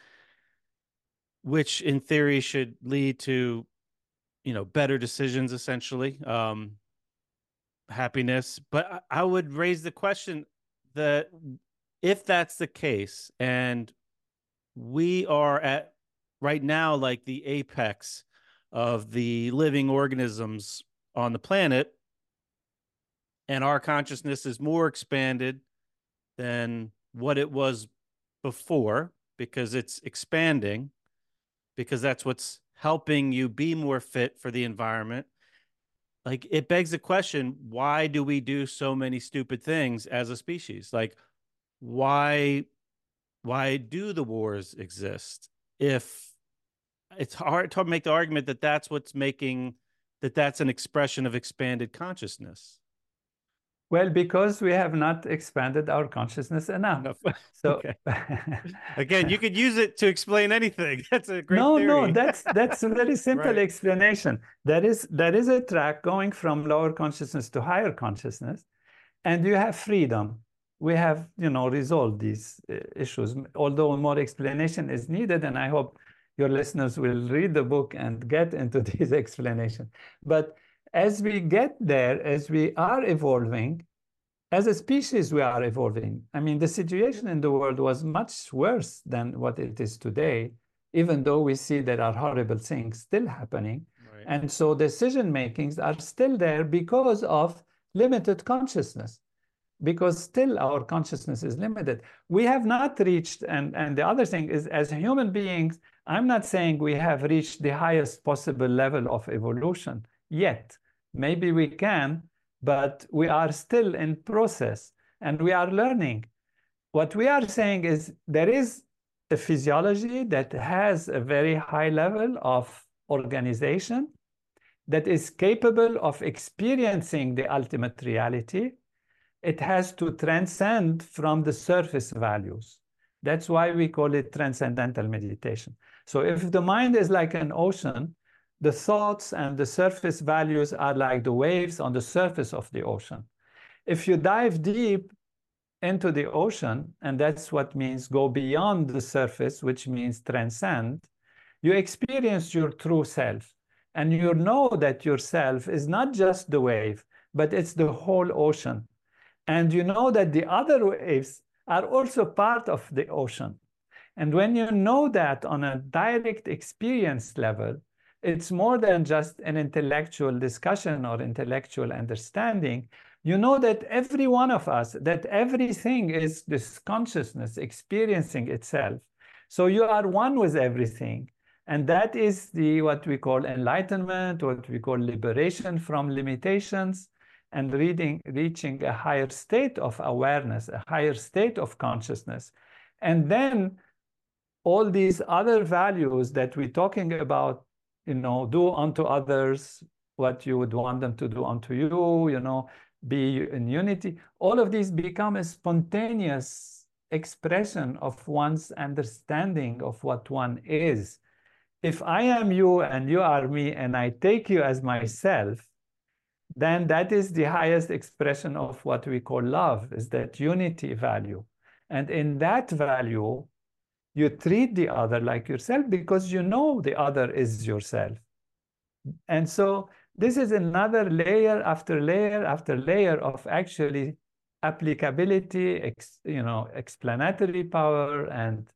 which in theory should lead to, better decisions, essentially, happiness. But I would raise the question that if that's the case, and we are at right now like the apex of the living organisms on the planet, and our consciousness is more expanded than what it was before because it's expanding, because that's what's helping you be more fit for the environment. Like, it begs the question, why do we do so many stupid things as a species? Like, why do the wars exist? If it's hard to make the argument that that's what's making that's an expression of expanded consciousness. Well, because we have not expanded our consciousness enough. So okay. Again, you could use it to explain anything. That's a great no, theory. that's a very simple Right. explanation. There is a track going from lower consciousness to higher consciousness, and you have freedom. We have, resolved these issues, although more explanation is needed, and I hope your listeners will read the book and get into this explanation. But as we get there, as we are evolving, as a species, we are evolving. I mean, the situation in the world was much worse than what it is today, even though we see there are horrible things still happening. Right. And so decision makings are still there because of limited consciousness, because still our consciousness is limited. We have not reached, and the other thing is, as human beings, I'm not saying we have reached the highest possible level of evolution yet. Maybe we can, but we are still in process and we are learning. What we are saying is there is a physiology that has a very high level of organization that is capable of experiencing the ultimate reality. It has to transcend from the surface values. That's why we call it transcendental meditation. So if the mind is like an ocean, the thoughts and the surface values are like the waves on the surface of the ocean. If you dive deep into the ocean, and that's what means go beyond the surface, which means transcend, you experience your true self. And you know that yourself is not just the wave, but it's the whole ocean. And you know that the other waves are also part of the ocean. And when you know that on a direct experience level, it's more than just an intellectual discussion or intellectual understanding. You know that every one of us, that everything is this consciousness experiencing itself. So you are one with everything. And that is what we call enlightenment, what we call liberation from limitations, and reaching a higher state of awareness, a higher state of consciousness. And then all these other values that we're talking about, do unto others what you would want them to do unto you, be in unity. All of these become a spontaneous expression of one's understanding of what one is. If I am you and you are me and I take you as myself, then that is the highest expression of what we call love, is that unity value. And in that value, you treat the other like yourself because you know the other is yourself. And so this is another layer after layer after layer of actually applicability, explanatory power and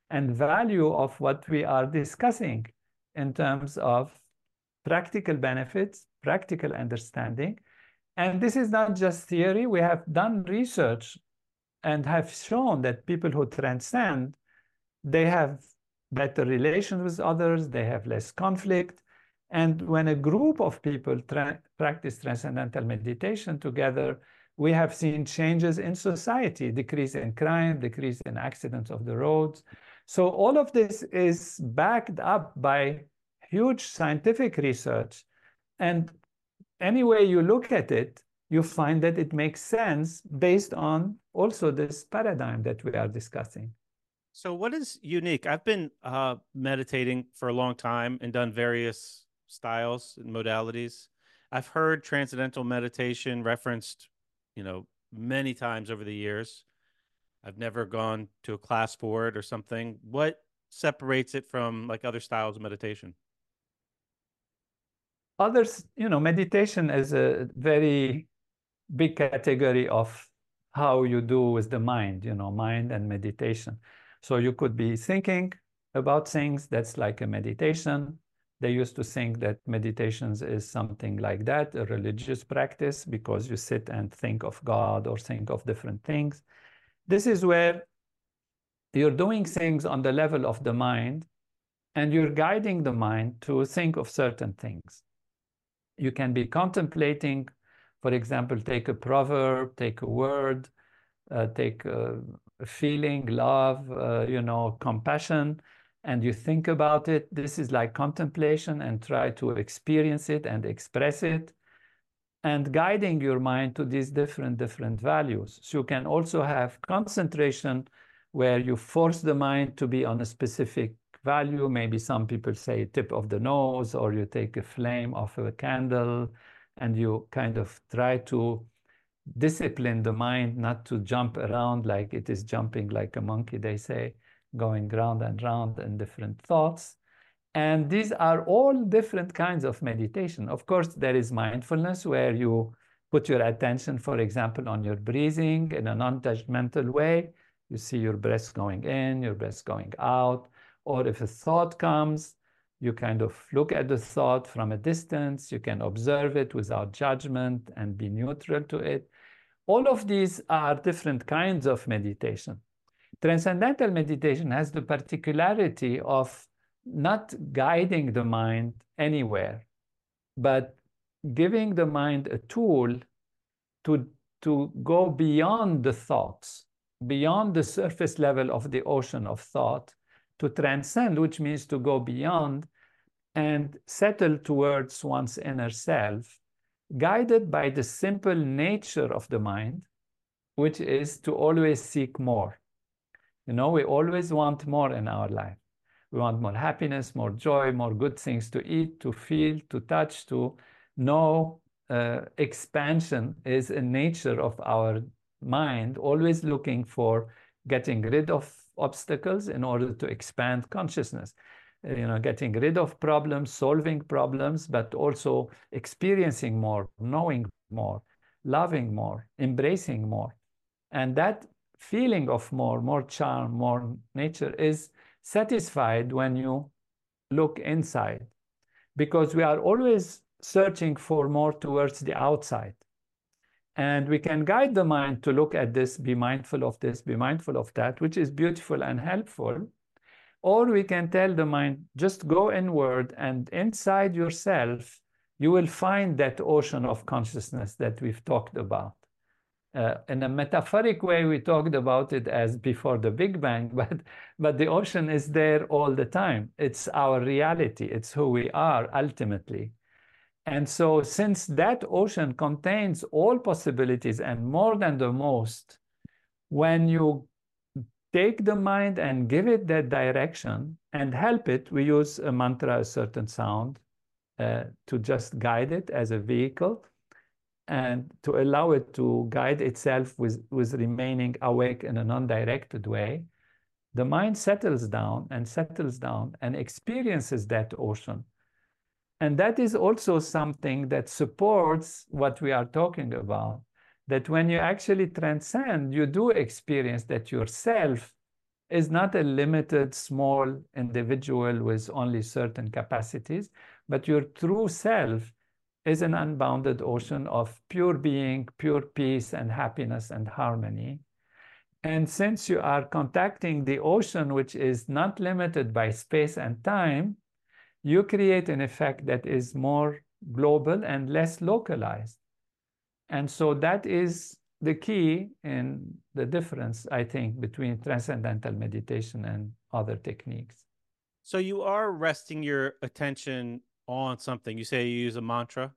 value of what we are discussing in terms of practical benefits, practical understanding. And this is not just theory. We have done research and have shown that people who transcend, they have better relations with others, they have less conflict. And when a group of people practice transcendental meditation together, we have seen changes in society, decrease in crime, decrease in accidents of the roads. So all of this is backed up by huge scientific research. And any way you look at it, you find that it makes sense based on also this paradigm that we are discussing. So what is unique? I've been meditating for a long time and done various styles and modalities. I've heard transcendental meditation referenced, many times over the years. I've never gone to a class for it or something. What separates it from like other styles of meditation? Others, meditation is a very big category of how you do with the mind, mind and meditation. So you could be thinking about things, that's like a meditation. They used to think that meditations is something like that, a religious practice, because you sit and think of God or think of different things. This is where you're doing things on the level of the mind, and you're guiding the mind to think of certain things. You can be contemplating, for example, take a proverb, take a word, take a feeling, love, compassion, and you think about it. This is like contemplation, and try to experience it and express it, and guiding your mind to these different values. So you can also have concentration, where you force the mind to be on a specific value. Maybe some people say tip of the nose, or you take a flame off of a candle, and you kind of try to discipline the mind not to jump around like it is jumping like a monkey, they say, going round and round in different thoughts. And these are all different kinds of meditation. Of course, there is mindfulness, where you put your attention, for example, on your breathing in a non-judgmental way. You see your breath going in, your breath going out. Or if a thought comes, you kind of look at the thought from a distance. You can observe it without judgment and be neutral to it. All of these are different kinds of meditation. Transcendental meditation has the particularity of not guiding the mind anywhere, but giving the mind a tool to go beyond the thoughts, beyond the surface level of the ocean of thought, to transcend, which means to go beyond and settle towards one's inner self, guided by the simple nature of the mind, which is to always seek more. We always want more in our life. We want more happiness, more joy, more good things to eat, to feel, to touch, to know. Expansion is a nature of our mind, always looking for getting rid of obstacles in order to expand consciousness. Getting rid of problems, solving problems, but also experiencing more, knowing more, loving more, embracing more. And that feeling of more charm, more nature is satisfied when you look inside, because we are always searching for more towards the outside. And we can guide the mind to look at this, be mindful of this, be mindful of that, which is beautiful and helpful. Or we can tell the mind, just go inward, and inside yourself, you will find that ocean of consciousness that we've talked about. In a metaphoric way, we talked about it as before the Big Bang, but the ocean is there all the time. It's our reality. It's who we are ultimately. And so since that ocean contains all possibilities and more than the most, when you take the mind and give it that direction and help it, we use a mantra, a certain sound, to just guide it as a vehicle, and to allow it to guide itself with remaining awake in a non-directed way, the mind settles down and experiences that ocean. And that is also something that supports what we are talking about, that when you actually transcend, you do experience that yourself is not a limited, small individual with only certain capacities, but your true self is an unbounded ocean of pure being, pure peace and happiness and harmony. And since you are contacting the ocean, which is not limited by space and time, you create an effect that is more global and less localized. And so that is the key in the difference, I think, between transcendental meditation and other techniques. So you are resting your attention on something. You say you use a mantra?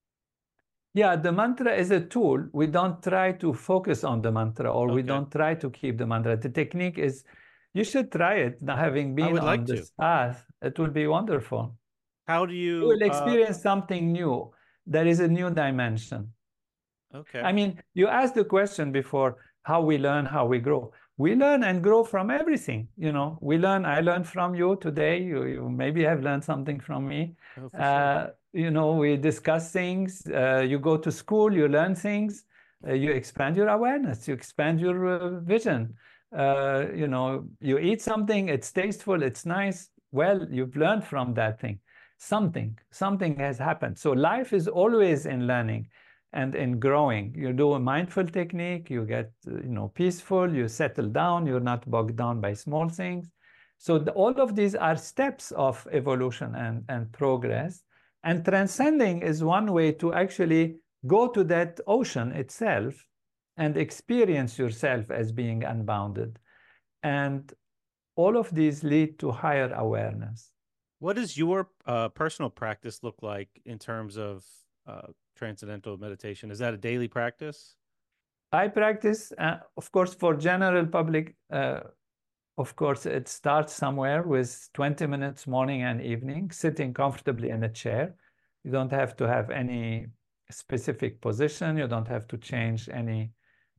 Yeah, the mantra is a tool. We don't try to focus on the mantra, or we don't try to keep the mantra. The technique is, you should try it. Having been on this path, it will be wonderful. How do you... You will experience something new. there is a new dimension. Okay. I mean, you asked the question before, how we learn, how we grow. We learn and grow from everything. You know, I learned from you today. You maybe have learned something from me. Oh, for sure. You know, we discuss things. You go to school, you learn things. You expand your awareness, you expand your vision. You know, you eat something, it's tasteful, it's nice. Well, you've learned from that thing. Something has happened. So life is always in learning and in growing. You do a mindful technique, you get, you know, peaceful, you settle down, you're not bogged down by small things. So all of these are steps of evolution and progress. And transcending is one way to actually go to that ocean itself and experience yourself as being unbounded. And all of these lead to higher awareness. What does your personal practice look like in terms of transcendental meditation? Is that a daily practice? I practice, of course, for general public, of course, it starts somewhere with 20 minutes morning and evening, sitting comfortably in a chair. You don't have to have any specific position. You don't have to change any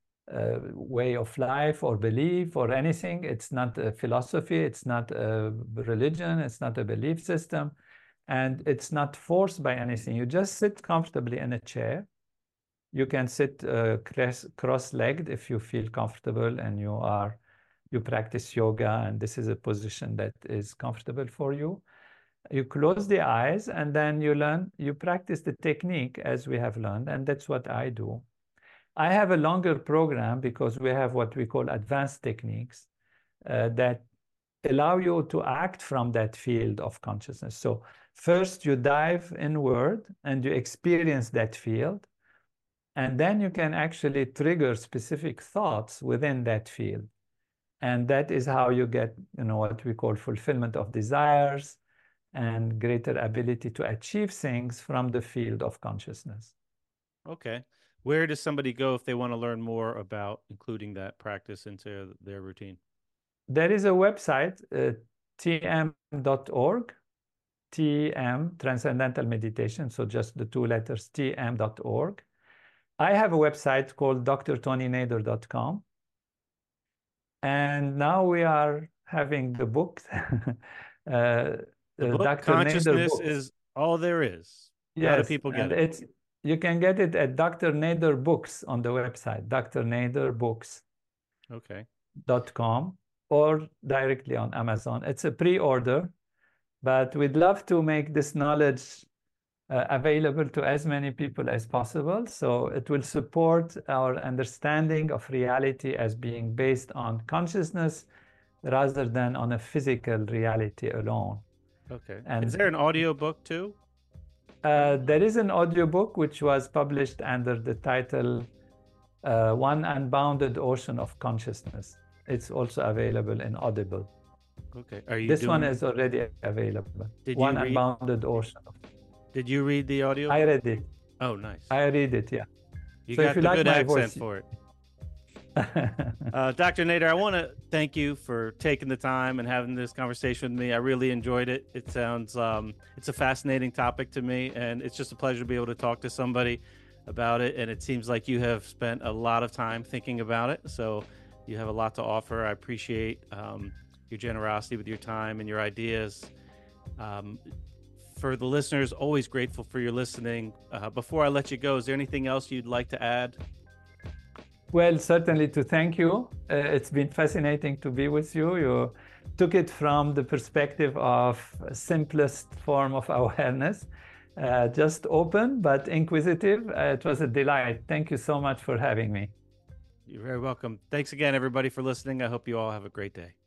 way of life or belief or anything. It's not a philosophy. It's not a religion. It's not a belief system. And it's not forced by anything. You just sit comfortably in a chair. You can sit cross-legged if you feel comfortable and you practice yoga and this is a position that is comfortable for you. You close the eyes and then you practice the technique as we have learned, and that's what I do. I have a longer program because we have what we call advanced techniques that allow you to act from that field of consciousness. So first you dive inward and you experience that field, and then you can actually trigger specific thoughts within that field. And that is how you get, you know, what we call fulfillment of desires and greater ability to achieve things from the field of consciousness. Okay. Where does somebody go if they want to learn more about including that practice into their routine? There is a website, tm.org, TM, Transcendental Meditation, so just the two letters, tm.org. I have a website called drtonynader.com. And now we are having the book. The book, Dr. Consciousness Nader is All There Is. Yes, how do people get it? You can get it at Dr. Nader Books on the website, drnaderbooks.com, Okay. or directly on Amazon. It's a pre-order, but we'd love to make this knowledge available to as many people as possible. So it will support our understanding of reality as being based on consciousness rather than on a physical reality alone. Okay. And is there an audio book too? There is an audiobook which was published under the title One Unbounded Ocean of Consciousness. It's also available in Audible. Okay. This one is already available. One Unbounded Ocean. Did you read the audio? I read it. Oh, nice. I read it, yeah. You so got if you the like good my accent voice, for it. Dr. Nader, I want to thank you for taking the time and having this conversation with me. I really enjoyed it. It sounds, it's a fascinating topic to me, and it's just a pleasure to be able to talk to somebody about it. And it seems like you have spent a lot of time thinking about it. So you have a lot to offer. I appreciate your generosity with your time and your ideas. For the listeners, always grateful for your listening. Before I let you go, is there anything else you'd like to add? Well, certainly to thank you. It's been fascinating to be with you. You took it from the perspective of simplest form of awareness, just open but inquisitive. It was a delight. Thank you so much for having me. You're very welcome. Thanks again, everybody, for listening. I hope you all have a great day.